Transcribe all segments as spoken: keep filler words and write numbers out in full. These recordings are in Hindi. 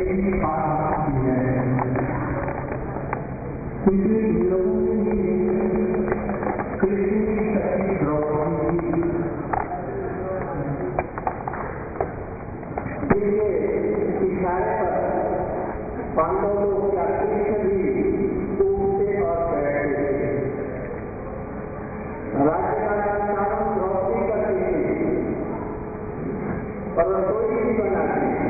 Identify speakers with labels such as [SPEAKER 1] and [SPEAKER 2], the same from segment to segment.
[SPEAKER 1] की बात की है, क्योंकि लोगों ने कृष्ण की शक्ति द्रौपदी के इशारे पर पांडव लोग क्या कृष्ण भी उठते और बैठते थे। राज्य का संचालन द्रौपदी करती थी और रसोई भी बनाती थी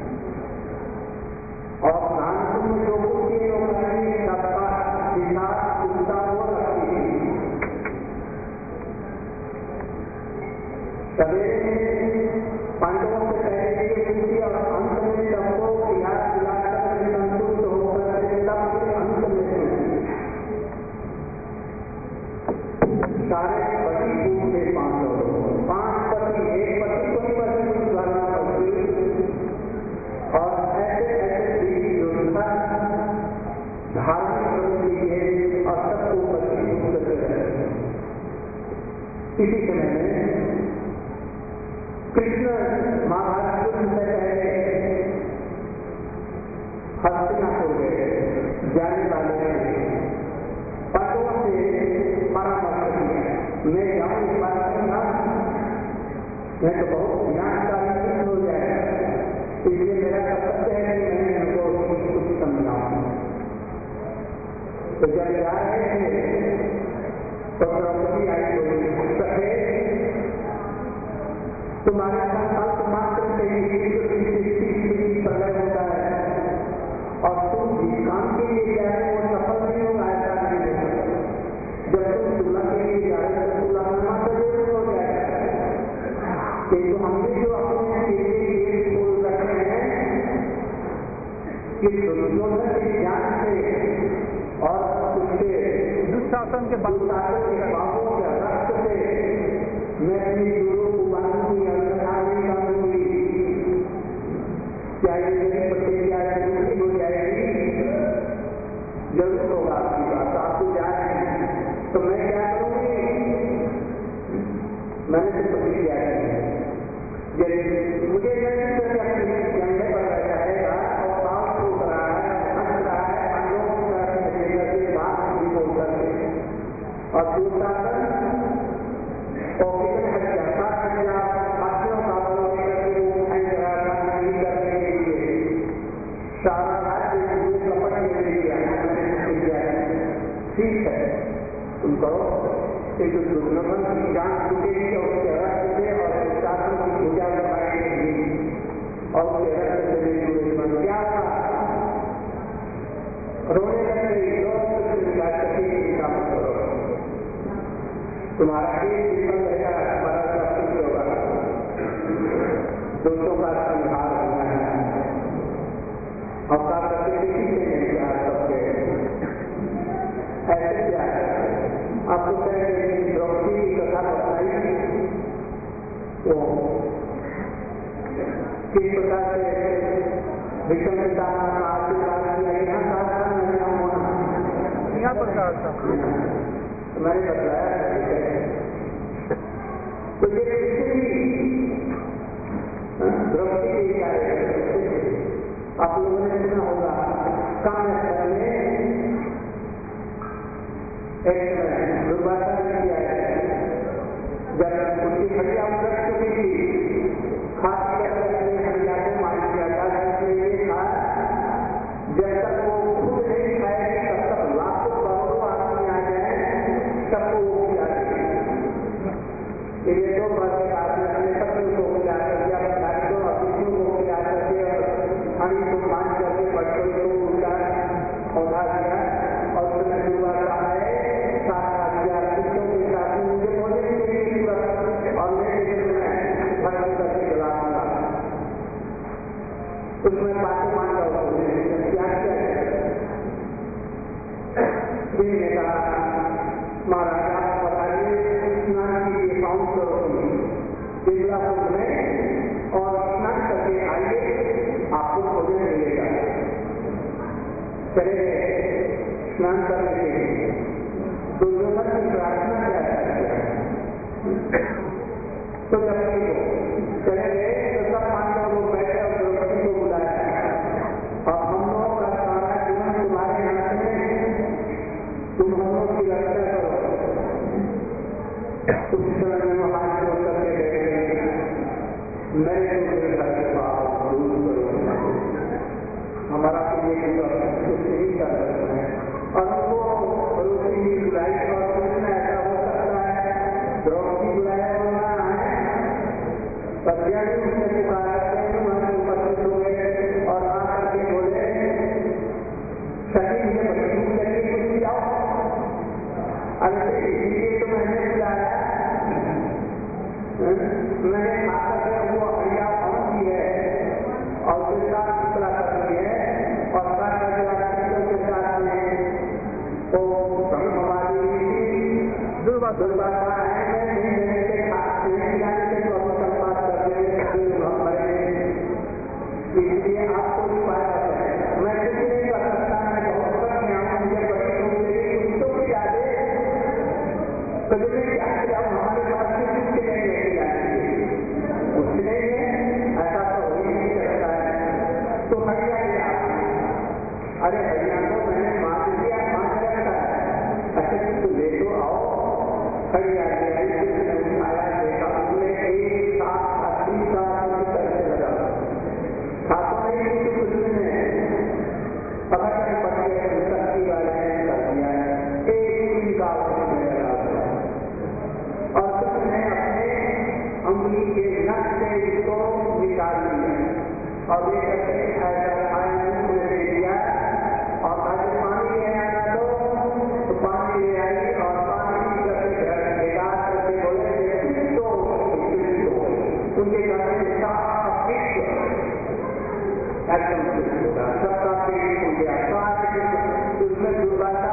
[SPEAKER 1] और नानक में जो कुछ ये लोग करेंगे सबका हिसाब उल्टा वो रखती थी। सवेरे पांडवों से पहले की पूछी और अंत में सबको खिला खिलाकर संतुष्ट होकर तब अंत में पूछी। सारे पति पूछे पांडव, पांच पति, एक पति कोई पति कुछ करना पड़ती और ऐसे ऐसे बीवी योद्धा धार्मिक प्रवृत्ति के और सबको पति पूछते रहे। इसी समय में कृष्ण महाभारत युद्ध से पहले हस्तिनापुर गए, जाने वाले थे। पांडवों से परामर्श किया, मैं जाऊं इस बात का, मैं तो बहुत विनाशकारी हो जाएगा, इसलिए मेरा कर्तव्य है कि मैं उनको कुछ समझाऊं। तो जब जा रहे थे तो द्रौपदी आई बोली, सके तुम्हारे संकल्प मात्र से ही प्रलय होता है और तुम जिस काम के लिए जा रहे हो सफल नहीं होगा, ऐसा नहीं होगा। जब तुम तुलना के लिए जा रहे हो तुलना मात्र जरूर हो जाएगा, किंतु हमने जो अपने लिए बोल रखे हैं कि दुर्योधन के ज्ञान से और उसके दुशासन के दुशासन के बाबों के रक्त से मैं अपनी गुरु को बांधूंगी, अन्यथा नहीं बांधूंगी। क्या ये मेरी प्रतिक्रिया जरूरी हो जाएगी? जरूर होगा आपकी बात, आपको जा रहे हैं तो मैं क्या करूंगी? मैंने तो प्रतिक्रिया की, मुझे झंडे पर बैठाएगा और बात सोच रहा है, हंस रहा है, अन्यों की बात भी बोल करके और दुशासन और कितने हत्या हत्या हाथियों का बल लेकर के वो फैसला नहीं करने के लिए सारा राज्य कपट में ले लिया। ठीक है, तुम करो, एक दुर्लभन की जान छूटेगी और उसके रक्त से और शासन की पूजा करवाएगी और उसके रक्त से मेरी दुश्मन क्या था रोने लग गई, काम करो, तुम्हारा एक जीवन रहेगा, हमारा सब कुछ होगा, दोस्तों का संहार होना है और का करके किसी से नहीं किया सबके ऐसे क्या है। आपको कहेंगे द्रौपदी की कथा बताई तो किस प्रकार से विषम पितामह का आशीर्वाद किया, यहाँ कहा था नहीं होना, यहाँ पर कहा था मैंने बताया। तो ये द्रौपदी के क्या आप लोगों ने सुना होगा, काम में एक दुर्वासा ने किया है, जब उनकी हत्या कर चुकी थी, खास कर हत्या को मार दिया था, इसलिए ये था जब तक वो खुद नहीं खाएगी तब तक लाखों करोड़ों आदमी आ जाए सबको वो खिला देगी। ये दो बात आदमी अपने पत्नी को खिला करके अपने भाई को अपनी को खिला करके और हनी को मान करके बच्चों को उनका पौधा दिया और उसमें दुर्वासा है सारा हजार बच्चों के साथ मुझे बोले और मैं भक्ति करके जलाऊंगा, उसमें बातें मान रहा हूँ क्या क्या ने कहा महाराजा बताइए स्नान के लिए पाउंड करोगी बिमलापुर में और स्नान करके आइए, आपको भोजन मिलेगा। चले गए स्नान करने के लिए, दुर्योधन की प्रार्थना क्या है तो जब चले गए तो सब पांडव लोग बैठे और द्रौपदी को बुलाया मेरे घर के पास दूर करूँगा, हमारा तो ये कुछ नहीं कर सकते हैं। और हमको रोटी की बुलाई और कुछ में ऐसा हो सकता है, द्रौपदी बुलाई होना है, सत्या भी उसने पुकारा थे, वहाँ उपस्थित हो गए और आकर के बोले, सभी मुझे बड़ी भूख लगी, कुछ भी आओ। अरे इसलिए तो मैंने बुलाया, मैंने खाकर के वो हरिया कौन सी है और उसके साथ इतना करती है और साथ के साथ में तो हमारी दुर्भाषा है, नहीं देने से खाते नहीं जाने से तो हम संपाद करते हैं, हम मरेंगे। इसलिए आपको भी फायदा है, मैं कुछ नहीं कर सकता, मैं बहुत तक में आऊँ, मुझे बड़ी भूख लगी, कुछ तो भी याद है, कभी भी याद है, हमारे पास से कुछ नहीं लेके जाएंगे, कुछ नहीं है, ऐसा तो हो ही नहीं सकता है। तो हरिया लिया, अरे हरिया को मैंने मार दिया, मार करता है, अच्छा तो ले तो आओ। हरिया लिया, उठाया, देखा उसने एक साथ अस्सी साल की तरह से लगा, खातों ने भी कुछ नहीं पता नहीं पड़ गया, शक्ति वाले ने कर दिया है, एक ही का और उसने अपने अंगुली के नख से इसको निकाल दिया और ये करके ऐसा खाने को दे दिया और अगर पानी ले आया तो पानी ले आई और पानी करके घर बेकार करके बोले तो उनके घर में साफ सबका पेट हो गया, उसमें दुर्भाषा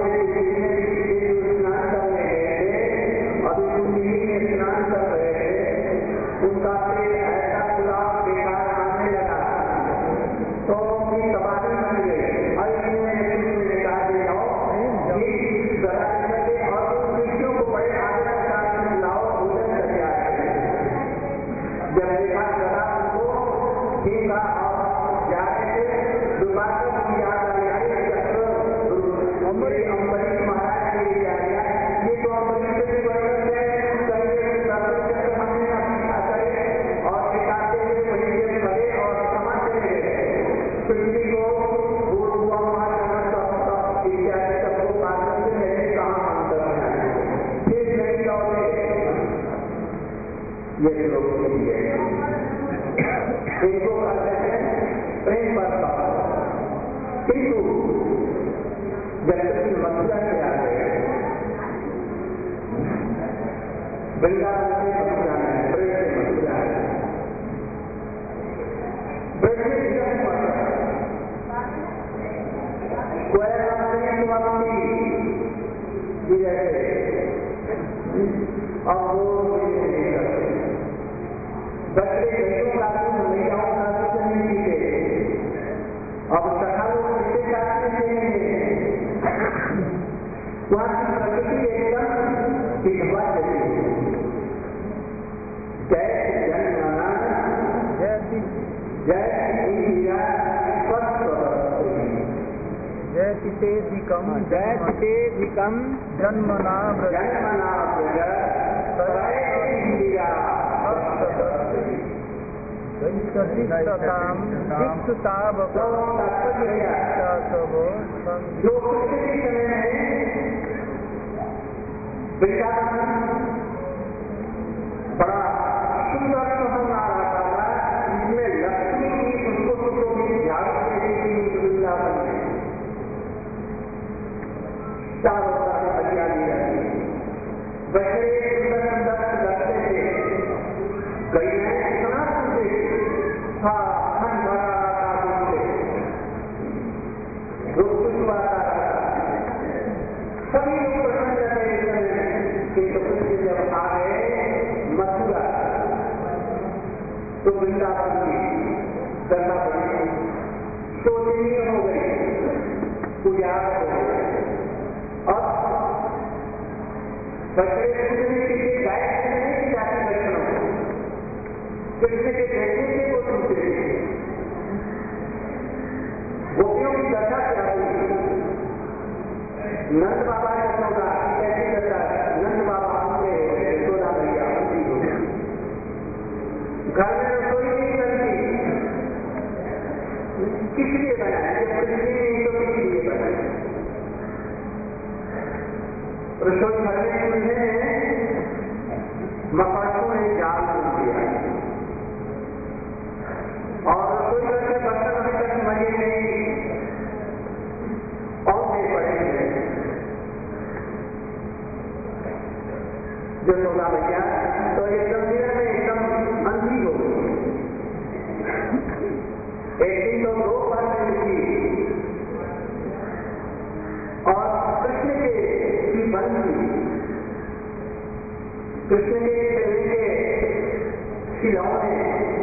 [SPEAKER 1] स्नान करने गए थे, अभी कुंडली में स्नान कर रहे थे, उनका पेट ऐसा पुलाव बेकार आने लगा तो उनकी तबाही बन गई। अरे मैंने कहा दे जाओ ये जरा करके और उन ऋषियों को बड़े आदर के साथ में लाओ, भोजन करके आए। जब देखा जरा उनको ठीक और जा रहे थे, दुर्भाषा की याद आ गई, अम्बरीश महाराज के लिए आ गया, ये तो अम्बरीश से वर्णन है, कहीं हमने अपना करे और दिखाते हुए वहीं से भरे और समाज चले गए। पृथ्वी को भूल हुआ वहाँ इत्यादि सबको पात्र से मैंने कहाँ हम करना है, फिर नहीं लौटे। ये लोग इनको कहते हैं प्रेम वर्षा। किंतु जगत मथुरा से आ गए, वृंदावन से मथुरा में, ब्रज से मथुरा है, ब्रज में जन्म और वो बच्चे बच्चों का महिलाओं का कुछ नहीं पीते, अब सखा लोग बच्चे काटने देंगे, वहाँ की प्रकृति एकदम विधवा चली है। जय जनगणना जय जय इंदिरा स्वस्थ
[SPEAKER 2] जय पितेधिकम
[SPEAKER 1] जय पितेधिकम
[SPEAKER 2] जन्मना
[SPEAKER 1] जन्मना इंदिरा
[SPEAKER 2] सतिष्ठताम शिक्षुतावक
[SPEAKER 1] जो प्रकृति समय में वृंदावन बड़ा सुंदर होना रहा था, इसमें लक्ष्मी की उनको सुखों की ध्यान देने की वृंदावन में चारों तरफ हरियाली रहती, बच्चे सुंदर सुंदर लगते थे, कई इतना सुनते था, मन भरा रहा था, रोज आता सभी लोग प्रसन्न रहते कि तो कृष्ण जब आ गए मथुरा तो वृंदावन की करना पड़ी, शोचनीय हो गई, पूजा हो गई और बच्चे कृष्ण के गाय नहीं जाति लक्षणों कृष्ण के देखने से वो सुनते थे, गोपियों की दशा क्या हुई, नंद बाबा ने सोचा कैसी दशा, नंद बाबा हमसे यशोदा भैया उनकी हो गई, घर में किस लिए बनाया? जब पृथ्वी नहीं तो किस लिए बनाया? रसोई घर में उन्हें मकानों ने जाल बना दिया और रसोई घर के बर्तन अभी तक मजे नहीं और नहीं पड़े हैं। जो सोना भैया तो एकदम दिन में एकदम अंधी हो गई। एक दिन तो दो बार की और कृष्ण के की बंदी कृष्ण के शरीर के खिलौने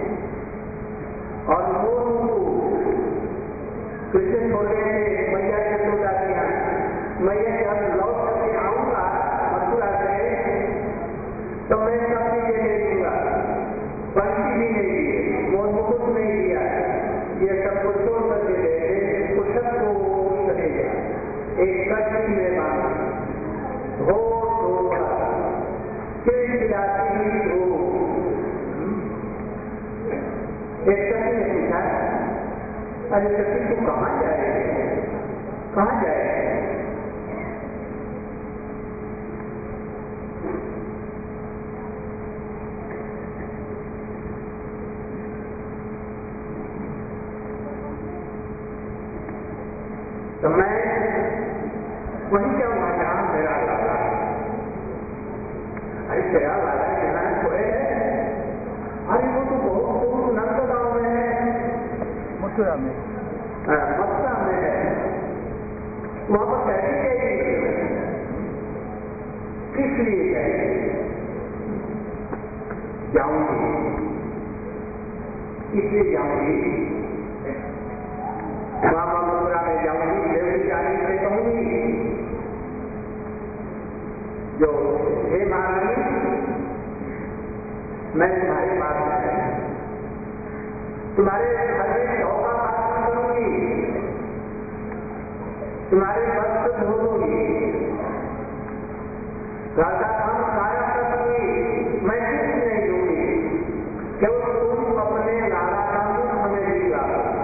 [SPEAKER 1] और मोरों को कृष्ण छोड़ गए थे। मैया के सो जाती हैं। मैया जब लौट करके आऊंगा मथुरा से तो मैं सब चीजें दे दूंगा। बंसी भी नहीं दिए, मोर मुकुट नहीं दिया, ये सब कुछ छोड़ करके दे दे। कुछ सबको करेगा एक कष्टी में बात हो धोखा खिलाती हुई हो। एक कष्टी ने पूछा, अरे कष्टी तू कहाँ जाए? कहाँ जाए? तो मैं वहीं जाऊंगा जहां मेरा लाला है। अरे तेरा लाला कहना थोड़े है? अरे वो तो बहुत दूर नंद गांव में है,
[SPEAKER 2] मथुरा में,
[SPEAKER 1] मथुरा में है। वहां पर कैसे जाएगी? किस लिए जाएगी? जाऊंगी, इसलिए जाऊंगी। वहां मथुरा में जाऊंगी, देवरी जाने से कहूंगी जो हे महारानी मैं तुम्हारे पास है, तुम्हारे घर में धोखा पालन करूंगी, तुम्हारे वस्त्र धोऊंगी, घर का काम सारा करूंगी, मैं कुछ नहीं दूंगी, केवल तुम अपने लाला का मुख हमें दिला।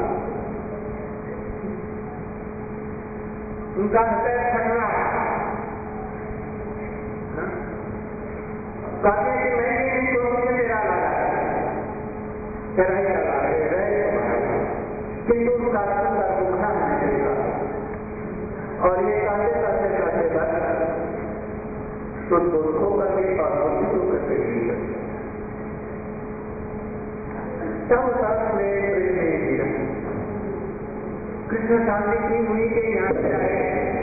[SPEAKER 1] उनका हृदय ठंडा कहते हैं कि मैं नहीं करूंगी, मेरा लाला तेरा ही लाला है, किंतु उसका सुंदर दुखना नहीं देगा। और ये कहते करते करते बस तो दोस्तों करके और दोस्तों करके सब सब में प्रेम नहीं दिया। कृष्ण शांति की हुई के यहाँ से आए।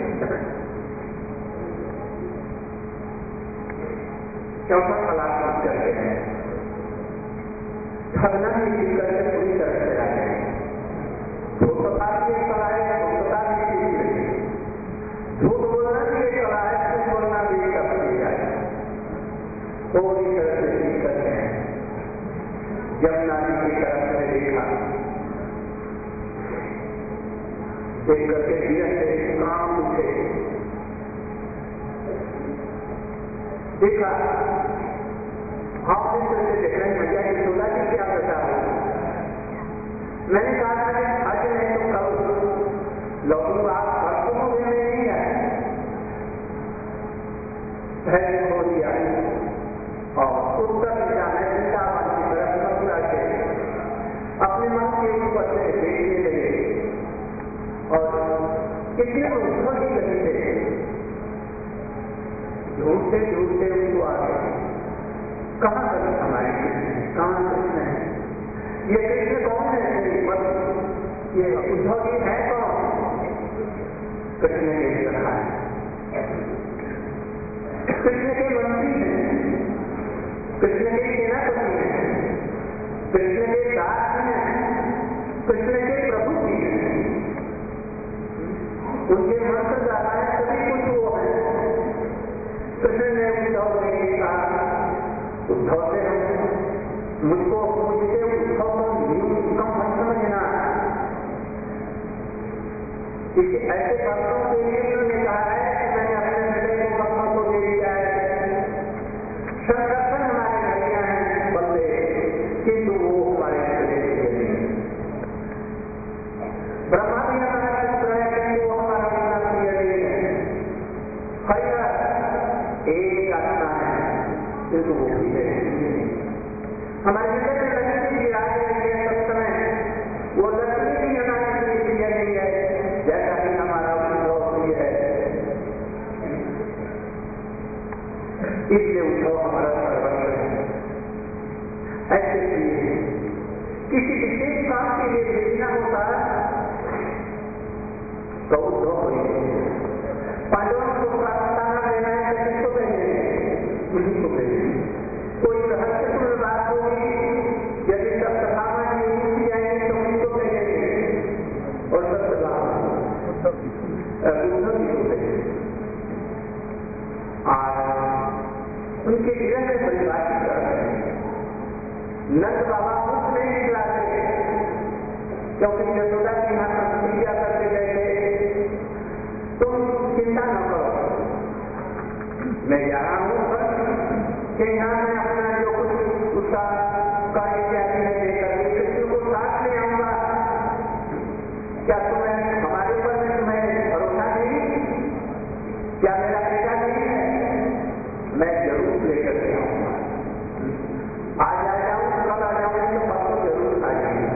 [SPEAKER 1] चौथा तलाक बात करते हैं। ठगना ही सीख करके पूरी तरह से आए। झूठ बता भी एक कला है, झूठ बता भी सीख रही है। झूठ बोलना भी एक कला है, झूठ बोलना भी एक अपनी है। पूरी तरह से सीख करते हैं। यमुना जी की तरफ से देखा, देख करके धीरे से काम उठे, देखा आप इस तरह से देख रहे हैं भैया की सोला की क्या बता है। मैंने कहा था कि आज नहीं तो कल लौटू, आप भक्तों में नहीं आए, धैर्य हो दिया और उत्तर दिशा में वृंदावन की तरफ मथुरा से अपने मन के ऊपर से देखने लगे और कितने उद्धव की गति से ढूंढते ढूंढते उनको आ गए। कहाँ तक हमारे कहाँ कृष्ण है? ये कृष्ण कौन है? बस ये उद्धव जी है कौन? कृष्ण के सखा है, कृष्ण के मंत्री हैं, कृष्ण के सेनापति हैं, कृष्ण के दास हैं, कृष्ण के प्रभु जी हैं। उनके मंत्र दाता है, सभी कुछ वो है। कृष्ण ने उद्धव से कहा, उद्धव से मुझको मुझसे उद्धव को न्यूनतम मत समझना। इस ऐसे भक्तों के लिए उन्होंने कहा है कि मैंने अपने हृदय को भक्तों को दे दिया है। संरक्षण हमारे घड़ियां हैं बल्ले, किंतु वो हमारे हृदय के लिए ब्रह्मा भी हमारा पुत्र है, क्योंकि वो हमारा अपना प्रिय नहीं है। हरिहर एक आत्मा है, किंतु वो भी है। हमारे हृदय में लक्ष्मी जी आ रही है सब समय, वो लक्ष्मी भी हमारे लिए प्रिय नहीं है, जैसा कि हमारा उद्धव प्रिय है। इसलिए उद्धव हमारा सर्वस्व है। ऐसे प्रिय किसी विशेष काम के लिए भेजना होता तो उद्धव प्रिय। पांडवों को प्रार्थना देना है तो किसको भेजेंगे? उन्हीं को भेजेंगे। कोई रहस्यपूर्ण बात होगी, यदि सब सभा में उठी जाएंगे तो किसको भेजेंगे? और सब सभा उद्धव जी को भेजेंगे। आज उनके जीवन में परिभाषित कर रहे हैं। नंद बाबा कुछ नहीं निकला थे, क्योंकि यशोदा की यहाँ प्रतिज्ञा करके गए थे, तुम चिंता न करो, मैं जा रहा हूँ कि यहाँ मैं अपना जो कुछ उसका कार्य इत्यादि है लेकर कृष्ण को साथ ले आऊंगा। क्या तुम्हें हमारे ऊपर में तुम्हें भरोसा नहीं? क्या मेरा बेटा नहीं है? मैं जरूर लेकर के आऊंगा। आज आ जाऊं, कल आ जाऊंगी तो परसों जरूर आ जाएंगे।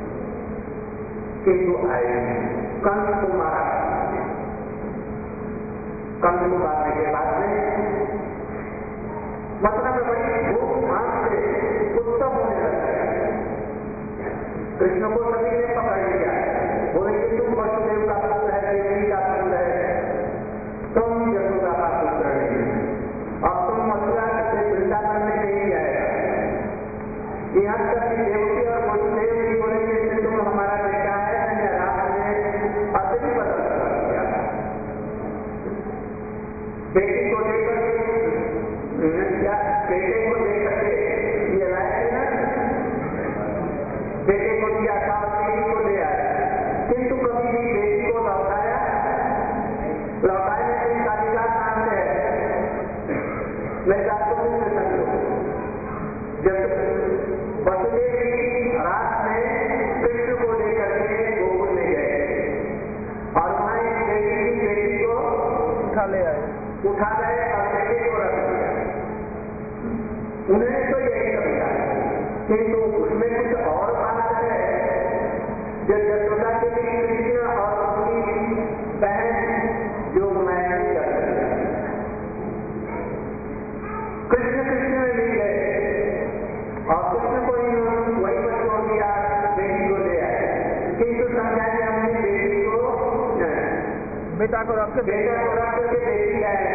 [SPEAKER 1] किंतु आए कंस को मारा। कंस को मारने के बाद में मतलब बड़ी धूमधाम से उत्सव होने लग गया। कृष्ण को सभी ने पकड़ लिया, बोले कि तुम वसुदेव का पुत्र है, देवकी का पुत्र है, तुम यशोदा का पुत्र नहीं, अब तुम मथुरा से वृंदावन में नहीं आएगा। यहाँ तक कि देवकी और वसुदेव भी बोले कि तुम हमारा बेटा है, मैंने रात में अति बदल कर दिया। बेटी को लेकर क्या बेटे को लेकर के ये लाए ना, बेटे को दिया था, बेटी को ले आया, किंतु कभी भी बेटी को लौटाया लौटाए में कालिका नाम है। मैं आपको नहीं समझो, जब वसुदेव जी रात में कृष्ण को लेकर के गोकुल में गए और वहां एक बेटी की बेटी को उठा ले आए उठा गए और बेटे को रख दिया। उन्हें तो यही समझा, किंतु उसमें कुछ और बात है। जब यशोदा के लिए कृष्ण और उसकी बहन जो मैत्री कर रही, कृष्ण कृष्ण में मिल गए और कृष्ण को ही वही पर छोड़ दिया, बेटी को ले आए। किंतु समझा कि हमने बेटी को बेटा को रख बेटा को रख करके बेटी आए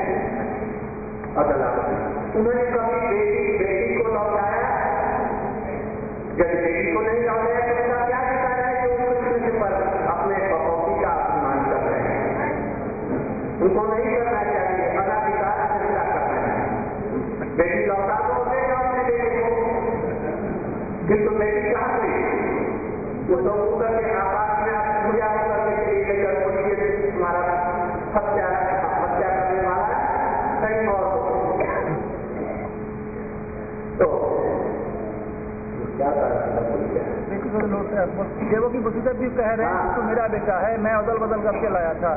[SPEAKER 1] अदालत। उन्होंने कभी बेटी बेटी को लौटाया? जब बेटी को नहीं लौटाया तो ऐसा क्या दिखा रहा है कि वो कृष्ण पर अपने पपौती का अपमान कर रहे हैं? उनको नहीं करना चाहिए, अनाधिकार चर्चा कर रहे हैं। बेटी लौटा तो दे अपने बेटे को, किंतु बेटी कहाँ गई? वो तो करके आवाज में आप पूजा करने के लिए लेकर तुम्हारा हत्या हत्या करने वाला कहीं और तो क्या
[SPEAKER 2] देवों की वसुदेव भी कह रहे हैं तो मेरा बेटा है, मैं अदल बदल करके लाया था।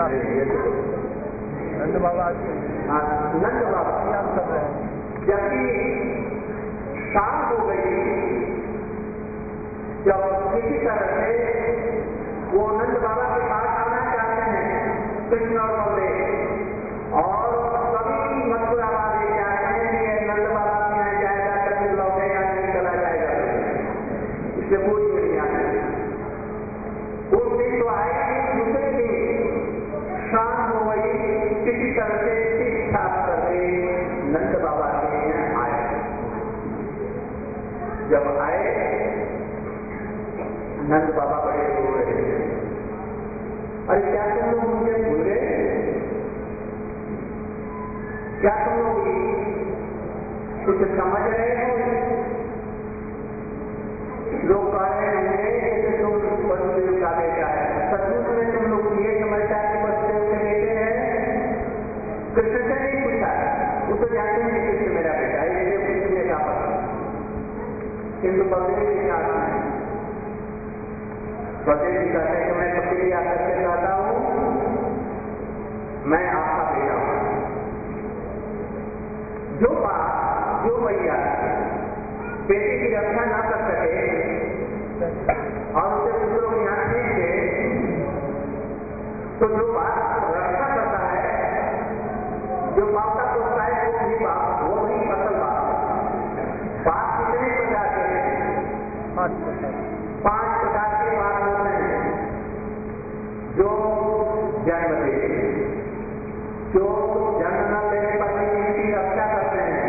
[SPEAKER 2] नंद बाबा
[SPEAKER 1] नंद बाबा
[SPEAKER 2] याद कर रहे हैं।
[SPEAKER 1] जबकि शाम हो गई, जब किसी तरह से वो नंद बाबा के पास आना चाहते हैं कृष्ण और बलदेव, और सभी मथुरा वाले चाहते हैं कि नंद बाबा के यहाँ जाएगा, कृष्ण लौटेगा नहीं, चला जाएगा, इससे कोई नहीं आती। उस दिन तो आएगी, दूसरे दिन शाम हो गई, किसी तरह से ठीक ठाक करके नंद बाबा के यहाँ आए। जब आए नंद बाबा बड़े रो रहे थे, अरे क्या तुम लोग मुझे भूल गए? क्या तुम लोग कुछ समझ रहे हो? लोग कह रहे होंगे कि तुम वसुदेव का बेटा है, सचमुच में तुम लोग ये समझता है कि वसुदेव के बेटे हैं? कृष्ण से नहीं पूछा, वो तो जानते हैं कि कृष्ण मेरा बेटा है, इसलिए पूछने का पता, किंतु बलदेव के साथ बलदेव जी कहते हैं कि मैं प्रतिक्रिया करके कहता हूं, मैं आपका बेटा हूं। जो बाप जो भैया बेटे की रक्षा ना कर सके और उसे दूसरों की आंख नहीं दे, तो जो बाप रक्षा करता है, जो बाप का सोचता है वो भी बाप, वो भी असल बाप। बाप कितने प्रकार के हैं? पांच प्रकार पांच प्रकार के बाप होते हैं। जो जन्म देते, जो जन्म न लेने पर भी उनकी रक्षा करते हैं।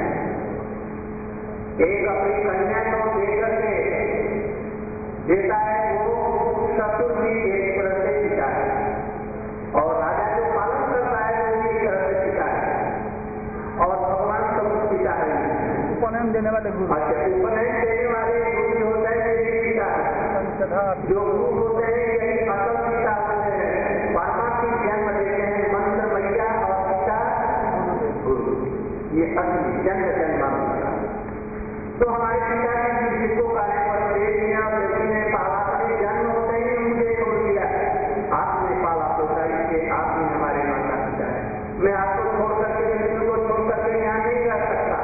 [SPEAKER 1] एक अपनी कन्या को देकर के देता है, वो ससुर भी एक तरह से पिता है, और राजा जो पालन करता है वो भी एक तरह से पिता है, और भगवान सब पिता है।
[SPEAKER 2] उपनयन देने वाले गुरु,
[SPEAKER 1] अच्छा, उपनयन देने वाले गुरु होता है यही पिता है। जो गुरु होते हैं यही असल पिता होते हैं। परमात्मा जन्म देते हैं मंत्र मैया और पिता गुरु, ये असली जन्म जन्म। तो हमारे पिता जी जिसको कार्य पर देवियां ने पाला करे, जन्म होते ही मुझे छोड़ दिया, आपने पाला पोसा, इसके आप ही हमारे माता पिता है। मैं आपको छोड़ करके कृष्ण को छोड़ करके यहाँ नहीं रह सकता।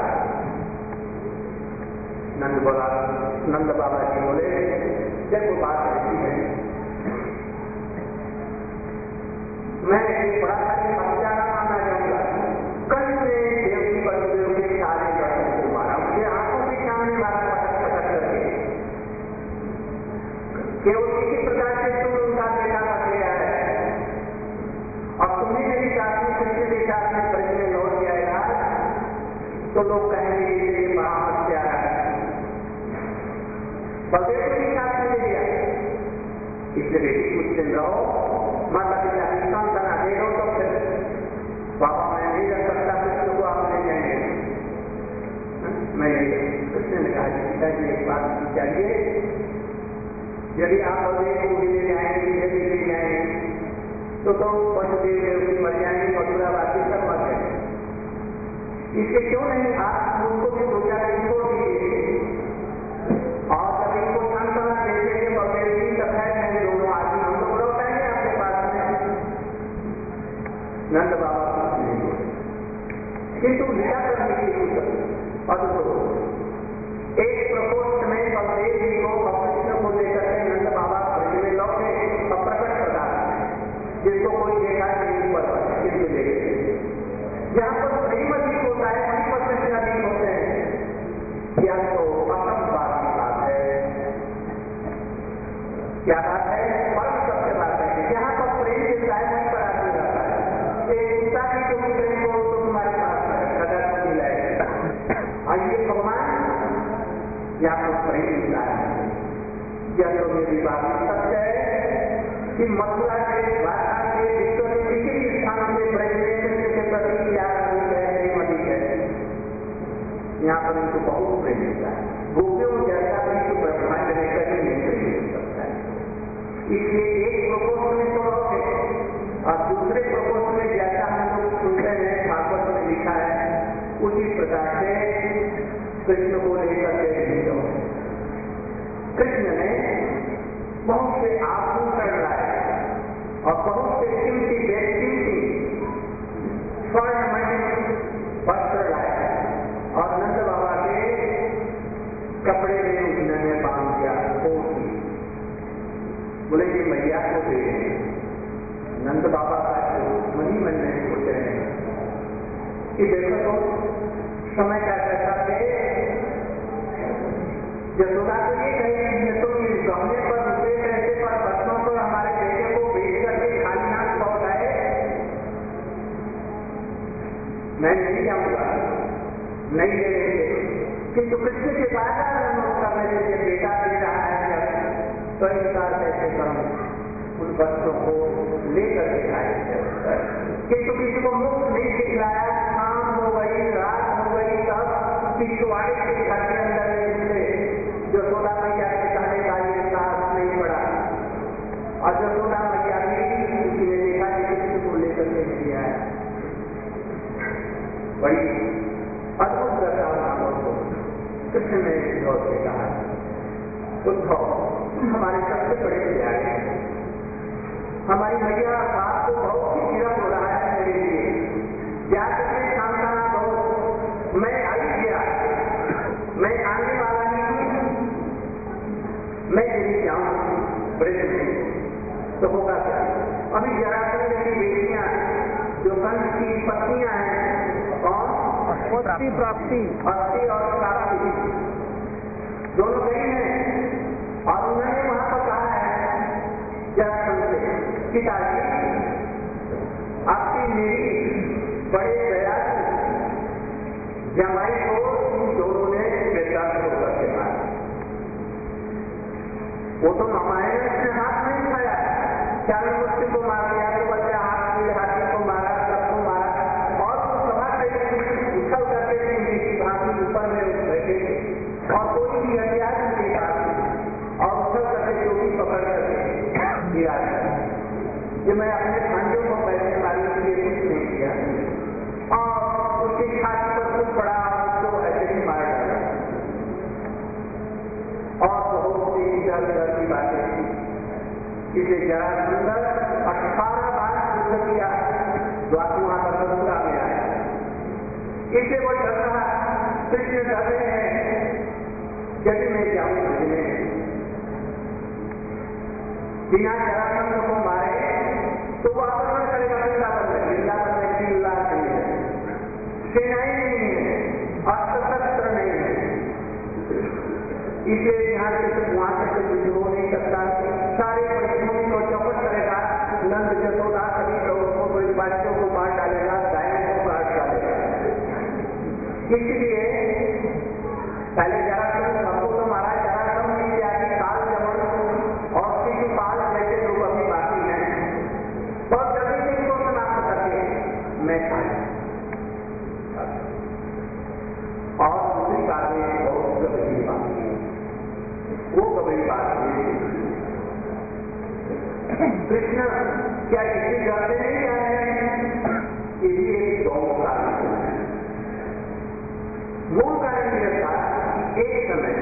[SPEAKER 1] नंद बोला, नंद बाबा जी बोले, जब वो बात ऐसी है, मैं एक बड़ा सारी बच्चारा माना जाऊंगा, कल से देवी बलदेव के सारे दर्शन को मारा, मुझे आंखों के सामने मारा पटक पटक करके। केवल किसी प्रकार से तुम उनका बेटा बन गया है, और तुम्हें मेरी साथ में कृष्ण के साथ में ब्रज में लौट जाएगा, तो लोग कहेंगे ये बड़ा हत्यारा है। बलदेव को भी साथ में ले लिया, इसलिए बेटी कुछ दिन रहो, माता पिता की सांत्वना दे दो, तो फिर बाबा मैं नहीं रख सकता, कृष्ण को आप ले जाएंगे। मैं कृष्ण ने कहा पिताजी एक बात चाहिए, यदि आप बलदेव को भी ले जाएंगे, मुझे भी ले जाएंगे, तो तो वसुदेव देव मर जाएंगे, मथुरा वासी सब मर जाएंगे। इसके क्यों नहीं आप उनको भी सोचा, इनको भी और जब इनको सांत्वना देते हैं बलदेव जी, तब है मैं दोनों आदमी हम लोग लौट आएंगे आपके पास में। नंद बाबा नहीं बोले, किंतु लीला करने की कुछ अद्भुत एक प्रकोष्ठ में बलदेव जी को कृष्ण को लेकर के नंद बाबा ब्रज में लौटे, अप्रकट प्रदान जिसको कोई देखा नहीं पर किसी देखे। जहां पर प्रेम अधिक होता है वहीं पर कृष्ण अधिक होते हैं। या तो परम बात की बात है, क्या बात है? परम सत्य बात है। जहां पर प्रेम मिलता है वहीं पर आदमी रहता है। एक पिता की को भी प्रेम हो तो तुम्हारे पास कदर मिलाएगा, और ये भगवान या तो प्रेम मिलता है। यह तो मेरी बात सत्य है कि मथुरा के द्वारा के विश्व के किसी भी स्थान से ब्रज के प्रति प्यार अधिक है, प्रेम अधिक है। यहाँ पर उनको बहुत प्रेम मिलता है। गोपियों जैसा भी तो ब्रह्मांड में कभी नहीं प्रेम मिल सकता है। इसलिए एक प्रकोष्ठ में तो रहोगे, और दूसरे प्रकोष्ठ में जैसा हम लोग सुनते हैं भागवत में लिखा है, उसी प्रकार से कृष्ण को लेकर के नहीं रहो। कृष्ण ने बहुत से आभूषण लाए और बहुत से कीमती बेकीमती स्वर्णमय वस्त्र लाए, और नंद बाबा के कपड़े में उन्होंने बांध दिया, खोल दी। बोले कि मैया को दे। नंद बाबा का मनी मन में सोच रहे हैं कि देखो तो समय का कैसा थे, यशोदा को ये कहेगी तो इस गमले पर रुपये पैसे पर बच्चों पर हमारे बेटे को बेच करके खाली हाथ लौट आए, मैं नहीं जाऊंगा, नहीं दे देंगे। किंतु कृष्ण के बाद अनुरोध करने के लिए बेटा दे रहा है, तो इंकार कैसे करूं, उन बच्चों को लेकर के आए। किंतु किसी को मुफ्त नहीं दिखलाया, शाम हो गई, रात हो गई, तब पिछवाड़े के घर के अंदर यशोदा मैया के कहने का ये साहस नहीं पड़ा, और यशोदा मैया ने किसी ने देखा कि कृष्ण को लेकर के दिया है। बड़ी अद्भुत घटना को कृष्ण ने गौर से कहा, उद्धव हमारे सबसे बड़े प्यारे हैं, हमारी मैया बात को बहुत ही गिरफ्त हो रहा है मेरे लिए। क्या कितने शांताना बहुत, मैं आई गया, मैं आने वाला नहीं हूं, मैं यही जाऊं ब्रज में, तो होगा क्या? अभी जरासंध की बेटियां जो कंस की पत्नियां हैं और
[SPEAKER 2] अस्थि प्राप्ति
[SPEAKER 1] अस्थि और प्राप्ति दोनों गई हैं और उन्होंने वहां पर कहा है जरासंध से, पिताजी आपकी मेरी बड़े दयालु जमाई को तुम दोनों ने वृद्धाश्रम होकर के मारा। वो तो मामाए ने उसने हाथ नहीं उठाया, चारों मुक्ति को मार दिया, तो बच्चा हाथ में हाथी को मारा, सबको मारा और वो सभा के उछल करके थे भाभी ऊपर में उठ बैठे थे और कोई भी हथियार नहीं था और उछल करके चोटी पकड़ करके गिरा। ये मैं अपने भांजों को पैसे मारने के लिए कुछ नहीं किया और उसकी छाती पर कुछ पड़ा और उसको ऐसे ही मार डाला और बहुत सी इधर उधर की बातें थी। इसे जरासंध अठारह बार युद्ध किया, द्वारका पर मथुरा में आया। इसे वो डर रहा, कृष्ण डर रहे हैं यदि मैं जाऊं बुझने, बिना जरासंध को मारे तो वो आक्रमण करेगा वृंदावन में। वृंदावन में किला नहीं है, सेनाएं नहीं है, अस्त्र शस्त्र नहीं है, इसे यहाँ से वहां तक कुछ हो नहीं सकता। सारे परिश्रमों को चौपट करेगा, नंद जसोदा सभी लोगों को बड़ी बातों को मार डालेगा, गायों को काट डालेगा। इसलिए पहले जरासंध सबको तो मारा, जरासंध इत्यादि काल जमन और शिशुपाल जैसे लोग अभी बाकी हैं और जल्दी से इनको समाप्त करके मैं खाया। और दूसरी बात में बहुत गंभीर बात है, वो गंभीर बात है कृष्ण क्या किसी डरते नहीं जा रहे हैं? ये भी एक दो कारण है। मूल कारण यह था कि एक समय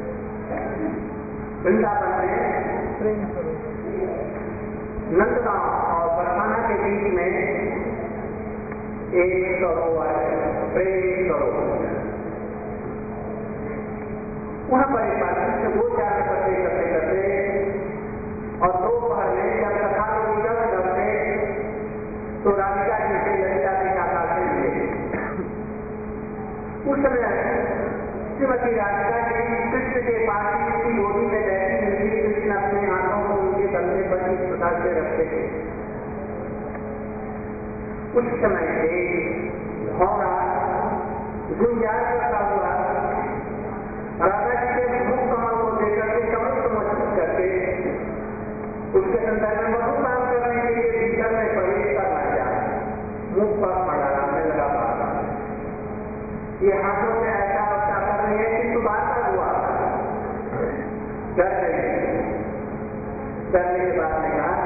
[SPEAKER 1] वृंदावन में नंदगांव और बरसाना के बीच में एक सरोवर है, प्रेम सरोवर। वहां पर एक बार कृष्ण गोचार करते करते करते और दोपहर में जब कथा लोग इधर उधर थे तो राधिका जी से ललिता जी का आते हुए उस समय श्रीमती राधिका जी कृष्ण के पास ही उसकी गोदी में बैठी हुई, कृष्ण अपने हाथों को उनके कंधे पर इस प्रकार से रखते थे। उस समय से भौरा गुंजार करता हुआ राधा जी के मुख कमल को देकर के कमल को मजबूत करके उसके संदर्भ में बहुत काम करने के लिए भीतर में प्रवेश करना चाहा, मुख पर मड़ाने लगा बाबा। ये हाथों में ऐसा अवस्था कर रही है कि सुबाता हुआ डर गई। डरने के बाद ने कहा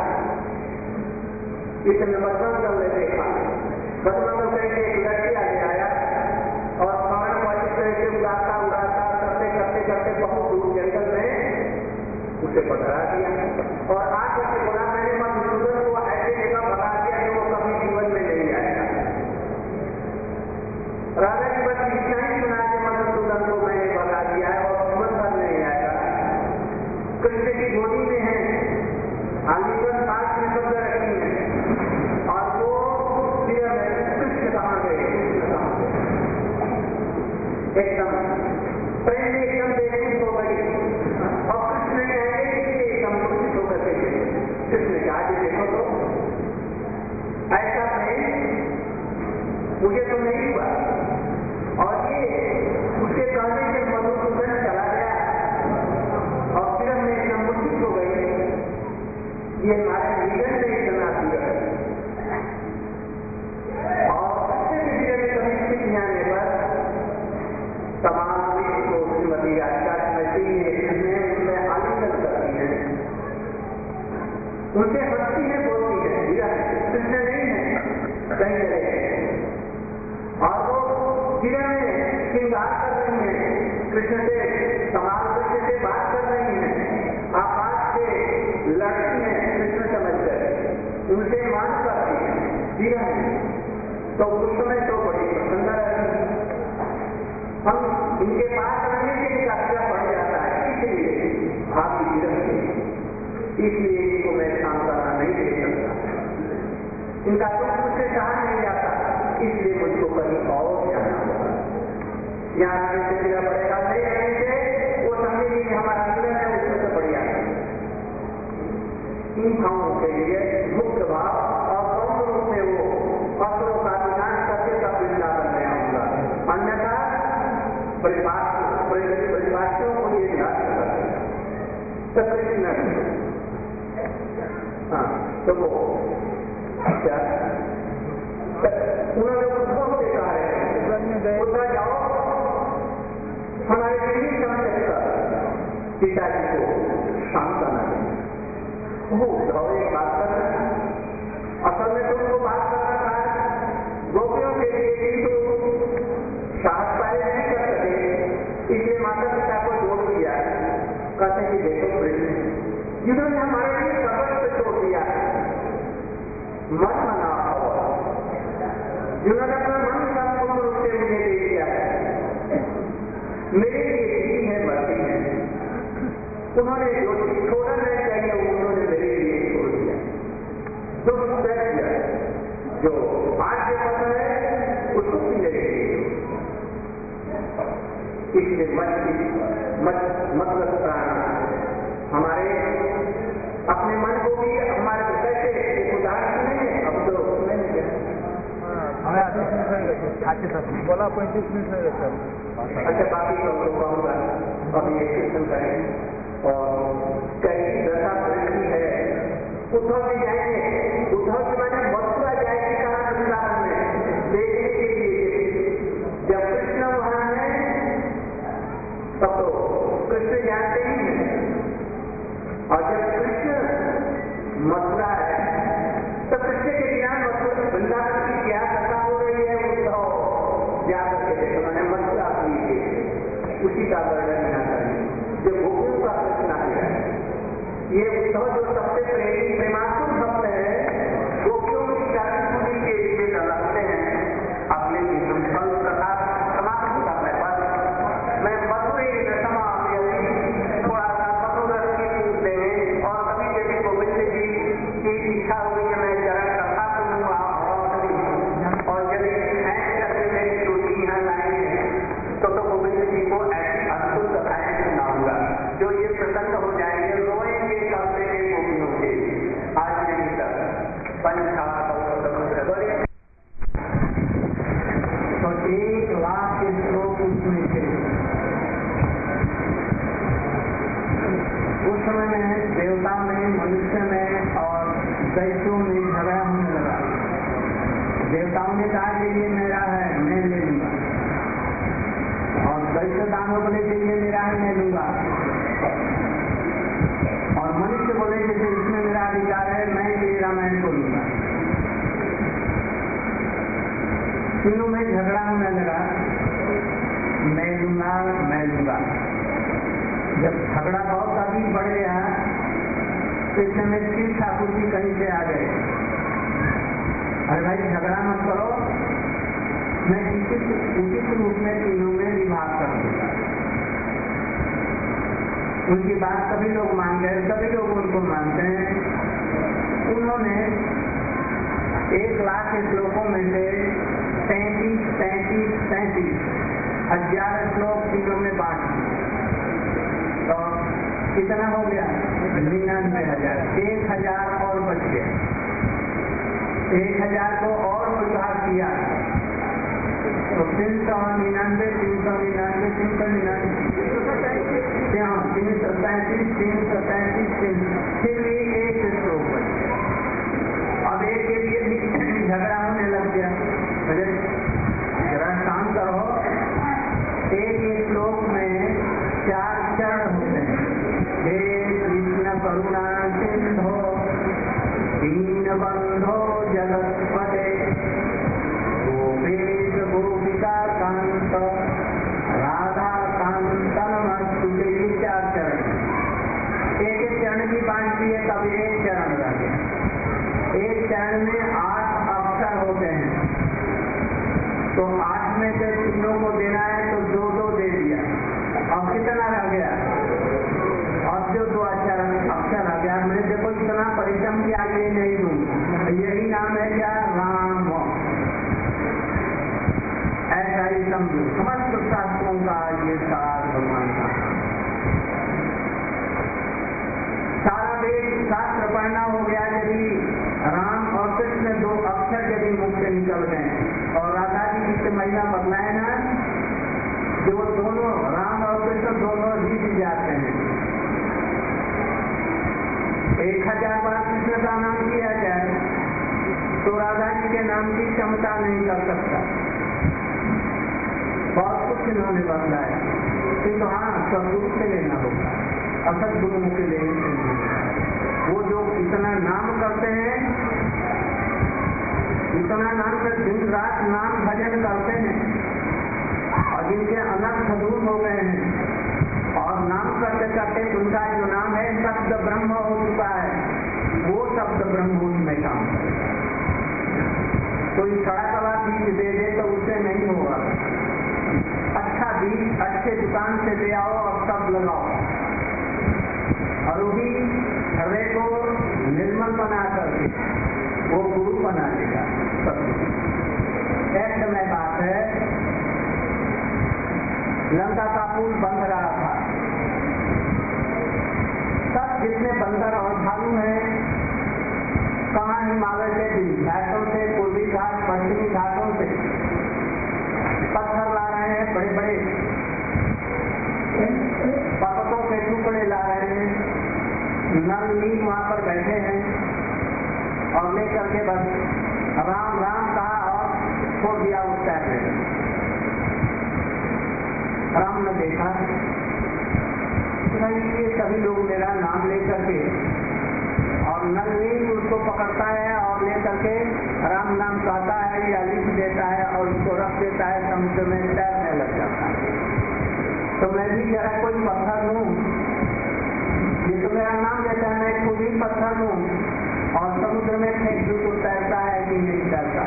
[SPEAKER 1] इसने बदमंगल ने देखा, बदमंगल करके एक लड़की आगे आया और पवन वाली तरह से उड़ाता उड़ाता करते करते करते बहुत दूर जंगल में उसे पकड़ा दिया और आज जैसे बोला मैंने मधुसूदन को ऐसे जगह भगा दिया कि वो कभी जीवन में नहीं आएगा। राधा जी बस इतना ही सुना कि मधुसूदन को मैंने भगा दिया है और जीवन भर नहीं आएगा। कृष्ण की गोदी में है, आलिंगन पास में शब्द रखी है और वो कृष्ण कहाँ गए, एकदम प्रेम में एकदम बेचैन हो गई और कृष्ण ने एकदम मूर्छित होकर के कृष्ण कहा कि देखो तो ऐसा प्रेम मुझे तो नहीं हुआ और ये उसके कहने से मधुसूदन चला गया और फिर मैं एकदम मूर्छित हो गई। ये हमारे जीवन में इतना दिया और अच्छे से जीवन में कभी स्थिति आने पर तमाम को श्रीमती राधिका उनसे आलिंगन करती है, उनसे हंसती है, बोलती है, कृष्ण नहीं है कहीं चले और वो जीवन में श्रृंगार कर रही है, कृष्ण से समान कृष्ण से बात कर रही है, आकाश से लड़ती है कृष्ण समझ कर तो उस समय तो बड़ी प्रसन्न रहे। हम इनके पास रहने के लिए अच्छा बढ़ जाता है, इसलिए भावी विरक्ति, इसलिए इनको मैं सांत्वना नहीं दे सकता, इनका दुख मुझसे सहा नहीं जाता, इसलिए मुझको कहीं और जाना होगा। यहाँ आने से मेरा पड़ेगा, नहीं रहने से वो समझेंगे हमारा जीवन है उसमें से बढ़िया है। इन भावों के लिए मुक्त भाव और कौन रूप में वो फसलों का विनाश करके का वृंदावन में आऊंगा, अन्यथा परिभाषियों को ये निराश कर कृष्ण। हाँ तो वो क्या उन्होंने उद्धव से कहा है, उद्धव जाओ हमारे पीढ़ी समझ पिताजी को शांत करना चाहिए। वो उद्धव एक बात कर रहा है, असल में तो उनको बात करना था गोपियों के लिए, किंतु साहस पाले नहीं कर सके, इसलिए माता पिता को जोड़ दिया। कहते कि देखो कृष्ण, जिन्होंने हमारे लिए सर्वस्व छोड़ दिया, मन मना हुआ, जिन्होंने अपना मन संपूर्ण रूप से मुझे दे दिया है, मेरे लिए जीती है मरती है, उन्होंने जो छोड़ा नहीं चाहिए उन्होंने मेरे लिए छोड़ दिया। जो आज के पद है उसको भी मेरे लिए, इसलिए मत मतलब प्राण हमारे अपने मन को भी हमारे कैसे एक उदाहरण नहीं है। अब तो
[SPEAKER 2] हमें बोला पैंतीस मिनट में रहता।
[SPEAKER 1] अच्छा बाकी सब लोग कहूँगा अभी एक क्वेश्चन करें और कई दशा परिस्थिति है। उद्धव जी जाएंगे, उद्धव जी मैंने मथुरा जाएंगे कहा वृंदावन में देखने के लिए, जब कृष्ण वहां है तब तो कृष्ण जानते ही हैं, और जब कृष्ण मथुरा है तो कृष्ण के बिना मथुरा वृंदावन की क्या दशा हो रही है उद्धव जाकर के देखो। मैंने मथुरा की उसी का वर्णन यहाँ करें जो गोपियों का कृष्ण है। ये उद्धव जो सबसे प्रेमी प्रेमातुर भक्त है, गोपियों की शादी के लिए लड़ते हैं, अपने फल प्रथा समाप्त होता है। बस मैं मधुरे रसमा थोड़ा सा मधुर की पूछते हैं, और कभी यदि गोविंद जी की इच्छा हुई कि मैं चरण कथा सुनूंगा और यदि ऐसे करके मेरी रोटी यहाँ लाएंगे तो तो गोविंद जी को ऐसी अद्भुत कथाएं सुनाऊंगा जो ये प्रसन्न हो जाएंगे, रोएंगे करते हैं गोपियों के। आज नहीं तक पंचा बोले तो एक लाख के श्लोक उसमें थे। उस समय में देवता में, मनुष्य में और दैत्यों में झगड़ा होने लगा। देवताओं ने कहा कि ये मेरा है मैं ले लूंगा, और दैत्य दानव बोले कि ये मेरा है मैं लूंगा, और मनुष्य बोले कि इसमें मेरा अधिकार है मैं ये रामायण को लूंगा। तीनों में झगड़ा होने लगा, मैं लूंगा मैं लूंगा। जब झगड़ा बहुत अधिक बढ़ गया तो इस समय शिव ठाकुर जी कहीं से आ गए, अरे भाई झगड़ा मत करो, मैं उचित उचित रूप में तीनों में विभाग कर दूंगा। उनकी बात सभी लोग मान गए, सभी लोग उनको मानते हैं। उन्होंने एक लाख के श्लोकों में से तैतीस तैतीस तैतीस हजार श्लोक तीनों में बांट दिए, तो कितना हो गया? निन्यानवे हजार। एक हजार और बच गया, एक हजार को और विभाग किया तो तीन सौ निन्यानवे तीन सौ निन्यानवे तीन सौ निन्यानवे तीन सौ पैंतीस तीन सौ पैंतीस तीन फिर भी एक श्लोक बच। अब एक के लिए झगड़ा होने लग गया, जरा शांत रहो। एक एक श्लोक में चार चरण होते हैं, हे कृष्ण करुणा सिंधो दीन बंधो जगत्पते गोपेश गोपिका कांत राधा कांत नमस्तुते। ये चार चरण, एक एक चरण की बात की है तब एक चरण रह गया। एक चरण में आठ अक्षर होते हैं, तो आठ में से तीनों को देना है तो दो दो दे दिया, अब कितना रह गया? और जो दो अक्षर अक्षर रह गया। मैंने देखो इतना परिश्रम किया, ये नहीं दूँ, यही नाम है क्या? राम। ऐसा ही समझो समस्त शास्त्रों का ये सार भगवान का। सारा वेद शास्त्र पढ़ना हो गया यदि राम और कृष्ण दो अक्षर यदि मुख से निकल गए और राधा जी जिससे महिला बदलाए ना, जो दोनों राम और कृष्ण दोनों जीत जाते हैं। एक हजार बार कृष्ण का नाम किया जाए तो राधा जी के नाम की क्षमता नहीं कर सकता। बहुत कुछ इन्होंने बदला है, किंतु हाँ सदगुरु से लेना होगा, असद गुरु से लेना। वो जो इतना नाम करते हैं, इतना नाम कर दिन रात नाम भजन करते हैं और जिनके अनर्थ दूर हो गए हैं और नाम करते करते उनका जो नाम है शब्द ब्रह्म हो चुका है, वो शब्द ब्रह्म में काम करे। कोई सड़ा सड़ा बीज दे दे तो उससे नहीं होगा। अच्छा बीज अच्छे दुकान से ले आओ और सब लगाओ, और वही हृदय को निर्मल बना करके वो गुरु बना देगा। एक समय बात है, लंका का पुल बंद रहा था। सब जितने बंदर और भालू हैं, कहाँ हिमालय के घाटों से, पूर्वी घाट पश्चिमी घाटों से पत्थर ला रहे हैं, बड़े बड़े पर्वतों के टुकड़े ला रहे हैं। नल नील वहां पर बैठे हैं और लेकर के बस राम राम कहा और छोड़ दिया उस टाइम। राम ने देखा ये सभी लोग मेरा नाम लेकर के, और नल नील उसको पकड़ता है और लेकर के राम नाम कहता है या लिख देता है और उसको रख देता है, समुद्र में तैरने लग जाता है। तो मैं भी जरा कोई पत्थर लूं, ये तो मेरा नाम लेता है, मैं खुद ही पत्थर लूं और समुद्र में फेंक दूं तो तैरता है कि नहीं तैरता।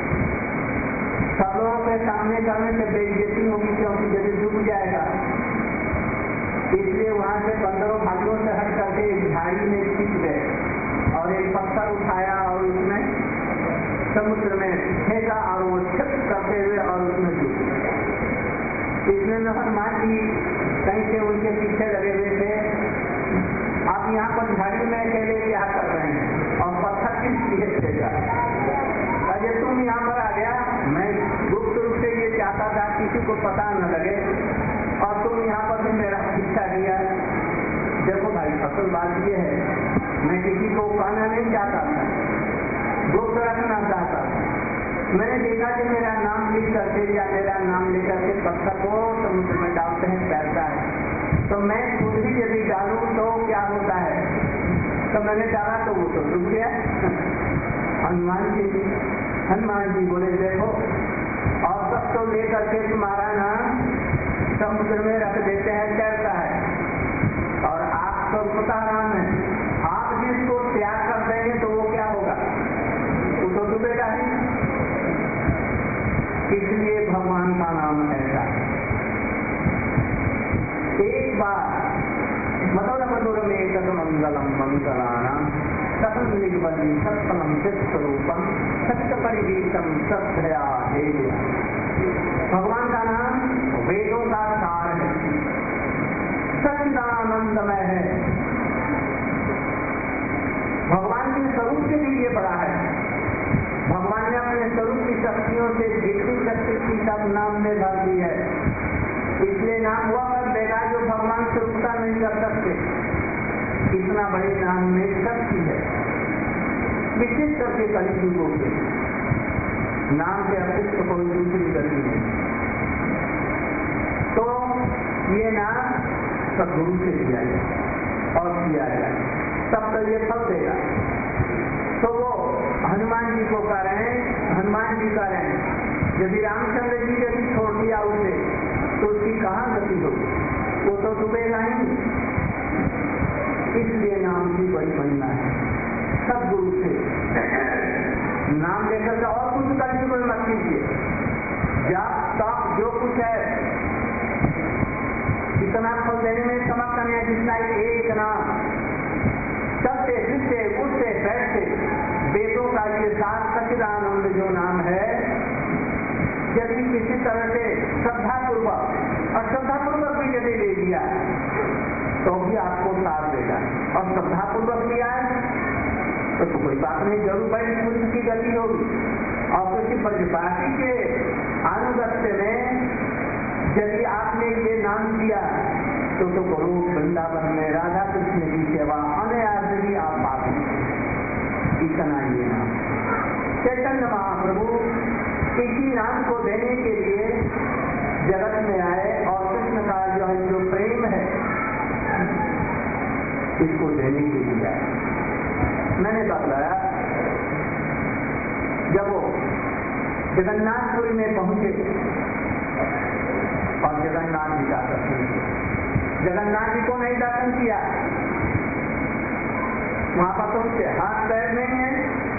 [SPEAKER 1] सब लोगों के सामने करने से बेइज्जती होगी, क्योंकि यदि डूब जाएगा। इसलिए वहां से पंद्रह भागों से हट करके एक झाड़ी में छिप गए और एक पत्थर उठाया और उसमें समुद्र में फेंका और वो छिप करते हुए और उसमें डूब गए। इसमें हनुमान जी कहीं से उनके पीछे लगे हुए थे, आप यहाँ पर झाड़ी में अकेले क्या कर रहे हैं और पत्थर किस लिए फेंका? अजय तुम यहाँ पर आ गया, मैं गुप्त रूप से ये चाहता था किसी को पता न लगे, और तुम यहाँ पर भी मेरा शिक्षा दिया। देखो भाई असल बात ये है, मैं किसी को कहना नहीं चाहता था, गुप्त रखना चाहता था। मैंने देखा कि मेरा नाम लिख करके या मेरा नाम लेकर के पत्थर को समुद्र में डालते हैं, तैरता है, तो मैं खुद ही यदि डालूं तो क्या होता है? तो मैंने डाला तो वो तो डूब गया। हनुमान जी हनुमान जी बोले देखो, और सब तो लेकर के तुम्हारा नाम समुद्र में रख देते हैं, तैरता है, और आप तो पता राम है, आप जिसको त्याग कर देंगे तो वो क्या होगा? वो तो डूबेगा ही। इसलिए भगवान का नाम ऐसा है। एक बार मधुर मधुर में तद मंगलम मंगलानाम सकल निर्बली सत्फलम चित्स्वरूपम सत्य परिगीतम सत्या देव। भगवान का नाम वेदों का सार है, सच्चिदानंदमय है। भगवान के स्वरूप के लिए बड़ा है। भगवान ने अपने स्वरूप की शक्तियों से जितनी शक्ति की सब नाम में भर दी है, इसलिए नाम हुआ कर देगा जो भगवान से उसका नहीं कर सकते। इतना बड़े नाम में शक्ति है, विशेष करके कलियुगों के नाम के अतिरिक्त कोई दूसरी गति नहीं। तो ये नाम सदगुरु से दिया जाए और किया जाए, तब तो ये फल देगा। तो वो हनुमान जी को कह रहे हैं, हनुमान जी कह रहे हैं यदि रामचंद्र जी यदि छोड़ दिया उसे तो उसकी कहाँ गति होगी? वो तो डूबेगा ही। इसलिए नाम की बड़ी महिमा है। सब गुरु से नाम लेकर के और कुछ करने को मत कीजिए, जब तक जो कुछ है इतना फल देने में समर्थ नहीं है जितना एक नाम सबसे जिससे उससे बैठते वेदों का ये सात सच्चिदानंद जो नाम है, यदि किसी तरह से श्रद्धापूर्वक और श्रद्धापूर्वक भी यदि ले लिया तो भी आपको साथ देगा, और श्रद्धापूर्वक लिया तो, तो कोई बात नहीं, जरूर भाई पुण्य की गति होगी। और किसी प्रतिपाटी के अनुगत्य में यदि आपने ये नाम दिया तो तो गुरु वृंदावन में राधा कृष्ण की सेवा अनायास ही आप पाते, इतना ये नाम चैतन्य महाप्रभु इसी नाम को देने के लिए जगत में आए, और कृष्ण का जो है जो प्रेम है इसको देने के लिए आए। मैंने बतलाया जब वो जगन्नाथपुरी में पहुंचे और जगन्नाथ जी का दर्शन किया, जगन्नाथ जी को नहीं दर्शन किया, वहां पर तो उनके हाथ पैर नहीं है,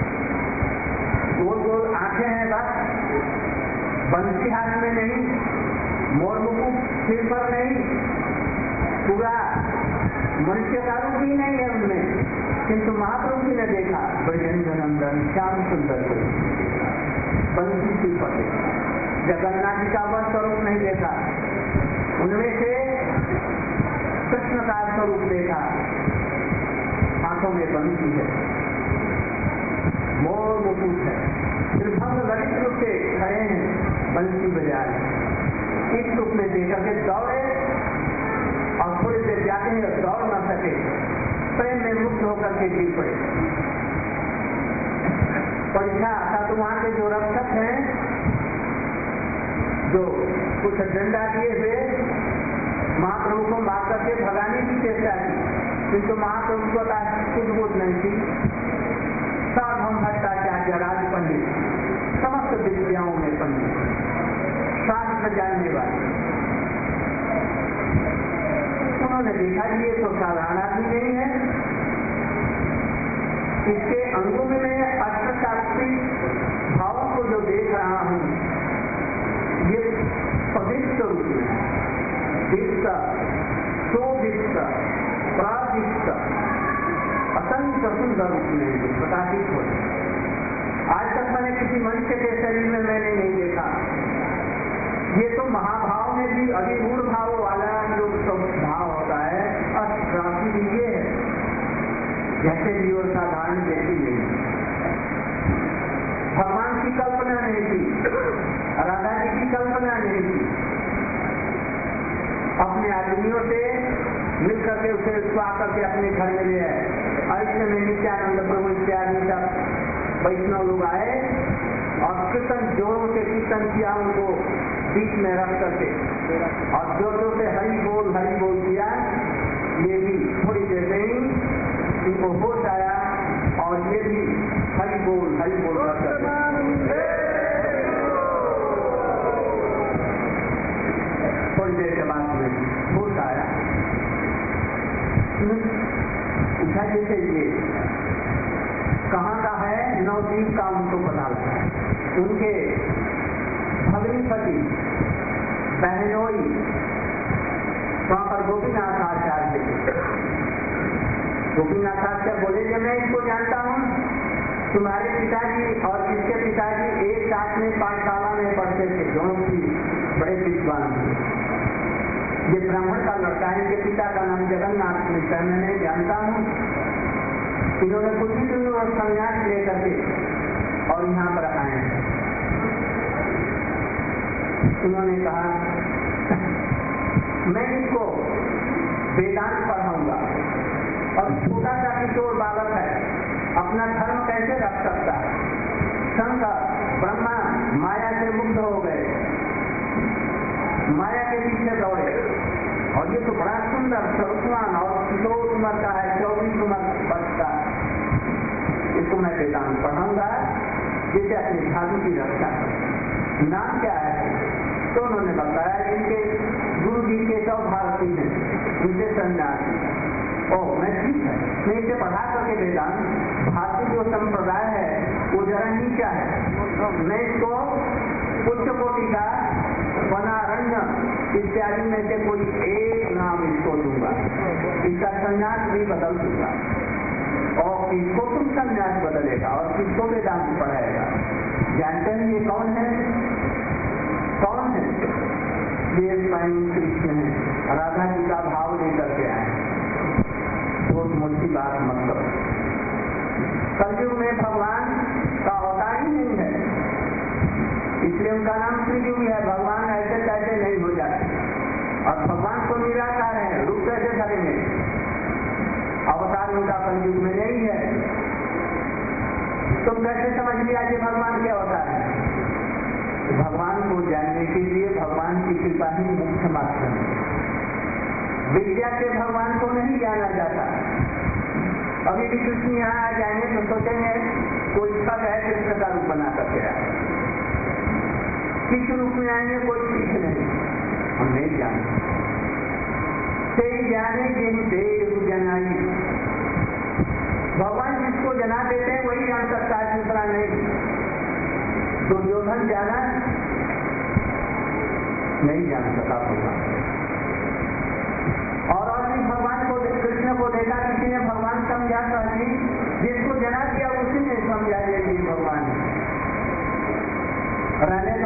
[SPEAKER 1] गोल गोल आंखें हैं, बस बंसी हाथ में नहीं, मोर मुकुट सिर पर नहीं, पूरा मनुष्य का रूप ही नहीं है उनमें, किंतु महाप्रभु जी ने देखा ब्रजेंद्रनंदन श्याम सुंदर को बंसी सिर पर देखा, जगन्नाथ जी का वह स्वरूप नहीं देखा, उनमें से कृष्ण का स्वरूप देखा, आंखों में बंसी है, मोर मुकुट है, त्रिभंग ललित रूप से खड़े हैं, बंसी बजा रहे, इस रूप में देखकर के दौड़े और थोड़ी देर जाते हैं और दौड़ न सके, प्रेम में मुक्त होकर के गिर पड़े। परीक्षा था तो वहां के जो रक्षक हैं, जो कुछ डंडा दिए हुए महाप्रभु को मार करके भगाने की चेष्टा की, किंतु महाप्रभु को कुछ बोध नहीं थी। साधम भट्टाचार्य राज पंडित, समस्त विद्याओं में पंडित, शास्त्र जानने वाले, उन्होंने देखा ये तो साधारण आदमी नहीं है, इसके अंगों में मैं अष्टशास्त्री भावों को जो देख रहा हूं, ये पवित्र रूप में दीप्त, शोभित, प्रादिष्ट, असंख्य सुंदर रूप में प्रकाशित हो। आज तक मैंने किसी मनुष्य के शरीर में मैंने नहीं देखा। ये तो महाभाव में भी अधिगुण भाव वाला जो भाव होता है, अष्टराशि ये है, जैसे भी और साधारण व्यक्ति नहीं, भगवान की कल्पना नहीं थी, राधा जी की कल्पना नहीं थी, अपने आदमियों से मिलकर के उसे उसको आकर के अपने घर में ले आए। ऐसे में नित्यानंद प्रभु इत्यादि सब वैष्णव लोग आए और कीर्तन जोरों से कीर्तन किया, उनको बीच में रख करके और जोरों से हरि बोल हरि बोल किया। ये भी थोड़ी देर में ही इनको होश आया और ये भी हरि बोल हरि बोल रख करके थोड़ी देर के बाद में होश आया। पूछा जैसे ये कहाँ का है, नवदीप का उनको पता लगा। उनके भगनीपति बहनोई वहां पर गोपीनाथ आचार्य थे। गोपीनाथ आचार्य बोले कि मैं इसको जानता हूँ, तुम्हारे पिताजी और इसके पिताजी एक साथ में पाठशाला में पढ़ते थे, दोनों की बड़े विद्वान थे। ये ब्राह्मण का लड़का है, इनके पिता का नाम जगन्नाथ मिश्र, मैं नहीं जानता हूँ। इन्होंने कुछ ही दिनों और संन्यास लेकर के और यहाँ पर आए हैं। उन्होंने कहा मैं इसको वेदांत पढ़ाऊंगा, और छोटा सा किशोर बालक है, अपना धर्म कैसे रख सकता है। शंकर ब्रह्मा माया से मुक्त हो गए, माया के पीछे दौड़े, और ये तो बड़ा सुंदर सर्वस्वान और किशोर उम्र का है, चौबीस उम्र वर्ष का। इसको मैं वेदांत पढ़ाऊंगा जिसे अपनी धातु की रक्षा कर। नाम क्या है? तो उन्होंने बताया इनके गुरु जी के सौ भारती हैं, उनसे सन्यासी। ओ मैं ठीक है, मैं इसे पढ़ा करके वेदांत, भारतीय जो संप्रदाय है वो जरा नीचा है, मैं इसको उच्च कोटि का वनारण्य इत्यादि में से कोई एक नाम इसको दूंगा, इसका संन्यास भी बदल दूंगा, और इसको तुम संन्यास बदलेगा और किसको वेदांत पढ़ाएगा। जानते हैं ये कौन है? कौन है? ये स्वयं कृष्ण है, राधा जी का भाव लेकर के आए। बहुत मोटी बात मत करो, कलयुग में भगवान का अवतार ही नहीं है, इसलिए उनका नाम त्रियुग है। भगवान ऐसे कैसे नहीं हो जाते, और भगवान को निराकार है, रूप कैसे धरेंगे? अवतार उनका कलयुग में नहीं है। तुम कैसे समझ लिया कि भगवान के अवतार है? भगवान को जानने के लिए भगवान की कृपा ही मुख्य माध्यम है। विद्या से भगवान को नहीं जाना जाता। अभी भी कृष्ण यहाँ आ जाएंगे तो सोचेंगे कोई ठग है कृष्ण का रूप बना करके आए, किस रूप में आएंगे कोई ठीक नहीं, हम नहीं जानते। से जाने जिनसे जनाई, भगवान जिसको जना देते हैं वही जान सकता है, दूसरा नहीं। दुर्योधन जाना नहीं जान सका भगवान, और और भी भगवान को कृष्ण को देखा किसी ने भगवान समझा नहीं, जिसको जना दिया उसी ने समझा ये भगवान। रहने